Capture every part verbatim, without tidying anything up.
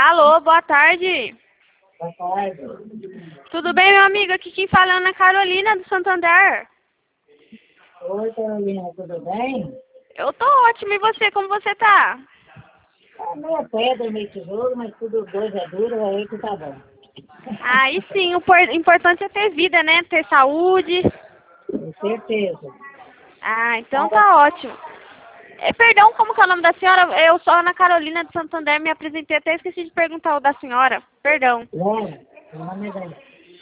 Alô, boa tarde. Boa tarde. Tudo bem, meu amigo? Aqui quem fala é Ana Carolina, do Santander. Oi, Carolina, tudo bem? Eu tô ótima, e você? Como você tá? Tá meio pedra, meio tijolo, mas tudo dois é duro, aí que tá bom. Aí sim, o por- importante é ter vida, né? Ter saúde. Com certeza. Ah, então tá ótimo. É, perdão, como que é o nome da senhora? Eu sou a Ana Carolina, de Santander, me apresentei, até esqueci de perguntar o da senhora. Perdão. Vera, meu nome é Vera.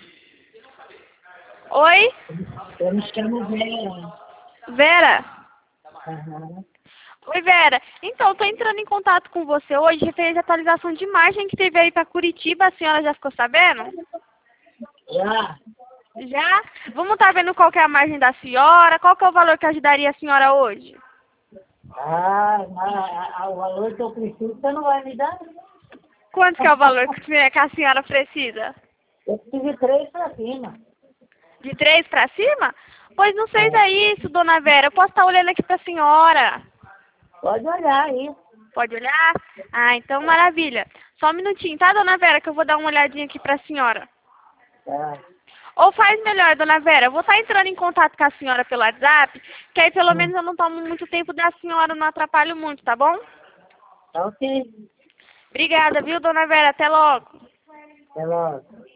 Oi? Eu me chamo Vera. Vera? Aham. Oi, Vera. Então, tô entrando em contato com você hoje referente à atualização de imagem que teve aí pra Curitiba. A senhora já ficou sabendo? Já? Já? Vamos estar vendo qual que é a margem da senhora, qual que é o valor que ajudaria a senhora hoje? Ah, mas a- o valor que eu preciso, você não vai me dar? Quanto que é o valor que que a senhora precisa? Eu preciso de três pra cima. De três pra cima? Pois não É. seja isso, dona Vera. Eu posso estar olhando aqui pra senhora. Pode olhar aí. Pode olhar? Ah, então maravilha. Só um minutinho, tá, dona Vera, que eu vou dar uma olhadinha aqui pra senhora. Tá. Ou faz melhor, dona Vera, eu vou estar entrando em contato com a senhora pelo WhatsApp, que aí pelo Hum. menos eu não tomo muito tempo da senhora, não atrapalho muito, tá bom? Tá ok. Obrigada, viu, dona Vera? Até logo. Até logo.